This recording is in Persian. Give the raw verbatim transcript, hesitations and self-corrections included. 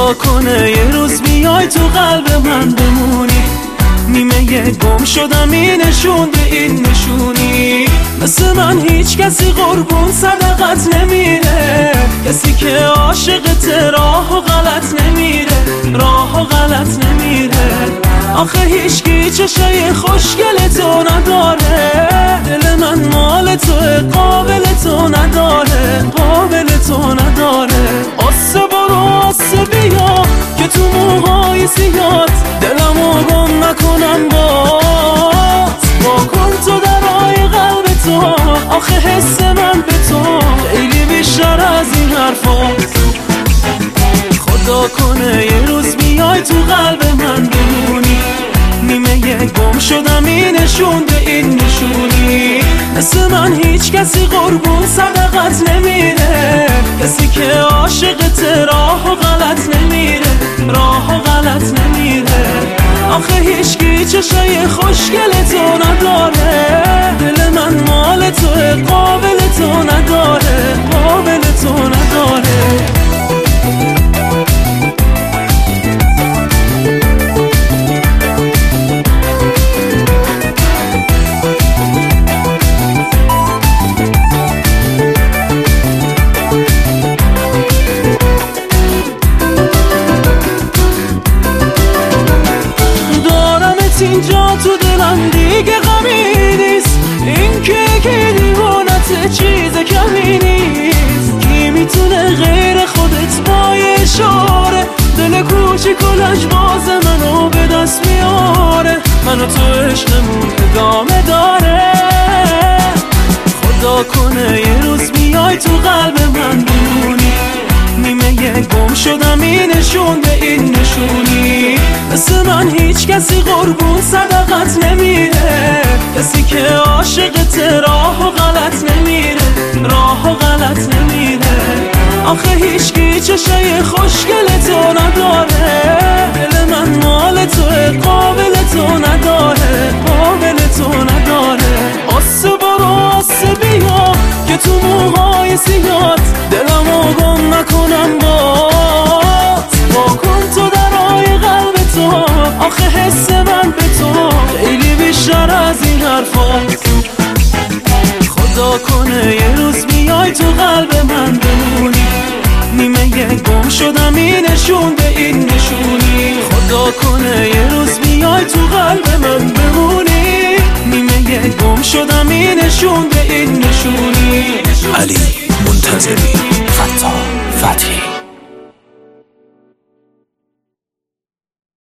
خدا کنه یه روز بیای تو قلب من بمونی، نیمه گم شدم این نشون به این نشونی. مثل من هیچ کسی قربون صدقت نمیره، کسی که عاشقت راه و غلط نمیره، راه و غلط نمیره. آخه هیچکی چشای خوشگل تو نداره، دل من مال توه قابل تو نداره، قابل تو نداره. آسه برو آسه بیا که تو موهای سیات دلمو گم نکنم بات. با کن تو درای قلب تو، آخه حس من به تو خیلی بیشتر از این حرفات. خدا کنه یه روز بیای تو قلب من بمونی، نیمه گم شدم این نشون به این نشونی. مثل من هیچ کسی قربون صدقت نمیره، کسی که عاشقت راه و غلط نمیره، راه و غلط نمیره. آخه هیچکی چشای خوشگل تو نداره، دل من مال توه قابل تو نداره، قابل تو نداره. اینجا تو دلم دیگه غمی نیست، این که که دیوانت چیز کمی نیست. کی میتونه غیر خودت با اشاره دل کوچیک و لجباز منو به دست میاره، منو تو عشقمون ادامه داره. خدا کنه یه روز بیای تو قلب من بمونی، نیمه گم شدم این نشون به این نشونی. مثل من هیچ کسی قربون صدقت نمیره، کسی که عاشقت راه و غلط نمیره، راه و غلط نمیره. آخه هیچکی چشای خوشگل تو نداره، دل من مال توه قابل تو نداره، قابل تو نداره. آسه برو آسه بیا که تو موهای سیات دلمو گم نکنم بات. با کن تو درای قلب تو، آخه حس من به تو خیلی بیشتر از این حرفات. خدا کنه یه روز بیای تو قلب من بمونی، نیمه گم شدم این نشون به این نشونی. خدا کنه یه روز بیای تو قلب من بمونی، نیمه گم شدم این نشون به این نشونی. علی منتظری.